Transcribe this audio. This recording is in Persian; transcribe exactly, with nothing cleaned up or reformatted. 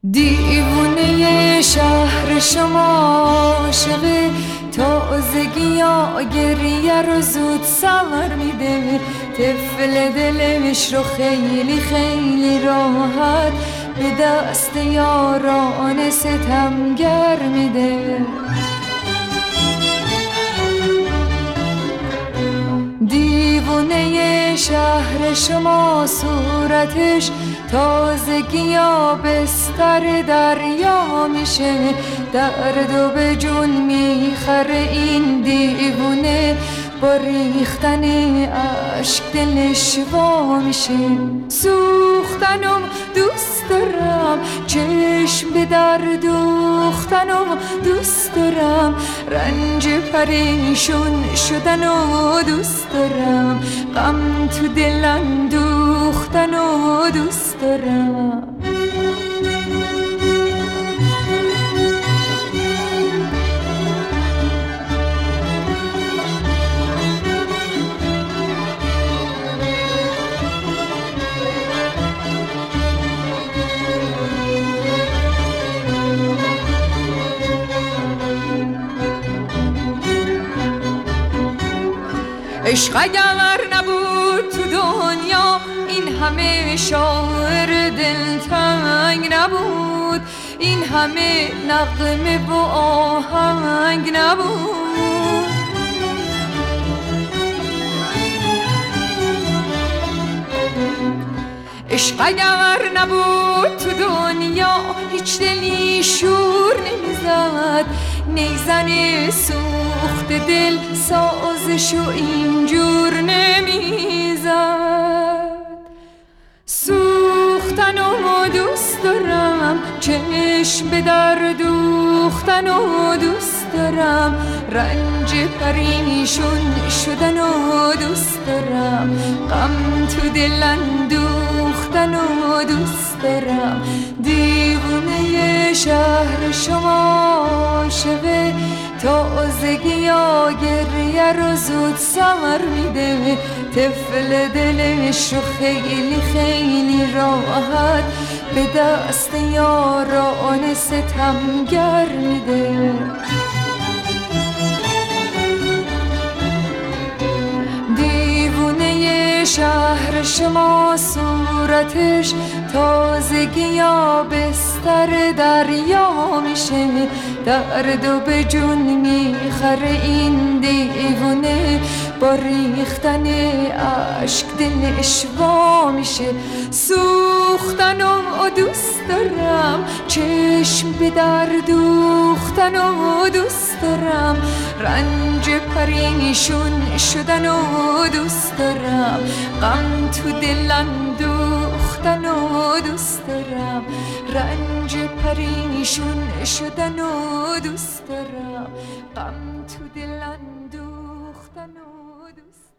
دیوونه شهر شما عاشق تازگی یا گریه رو زود سمر میده، طفل دلش رو خیلی خیلی راحت به دست یاران ستمگر میده. دیوونه شهر شما صورتش تازگی یا بستر دریا میشه، درد و به جون میخره این دیوونه، با ریختن عشق دلش وا میشه. سوختنم دوست دارم، چشم به در دوختنم دوست دارم، رنج پریشون شدنو دوست دارم، غم تو دل اندوختنو دوست دارم. عشق اگر نبود تو دنیا این همه شاعر دلتنگ نبود، این همه نغمه و آهنگ نبود. عشق اگر نبود تو دنیا هیچ دلی شور نمیزد، نیزن سوخت دل سازشو اینجور نمیزد. سوختنو دوست دارم، چشم به در دوختنو دوست دارم، رنج پریشون شدنو دوست دارم، غم تو دل اندوختنو دوست دارم. دیوونه شهر شما عاشق تازگی یا گریه رو زود سمر میده، طفل دلش رو خیلی خیلی راحت به دست یاران ستمگر میده. دیوونه شهر شما صورتش تازگی یا بستر دریا میشه، درد و به جون میخره این دیوونه، با ریختن عشق دلش وا میشه. سوختنم و دوست دارم، چشم به در دوختنم و دوست دارم، رنج پریشون شدنم و دوست دارم، غم تو دل اندوختنم و دوست دارم، رنج پریشون شدنم و دوست دارم، غم تو دل اندوختنم و دوست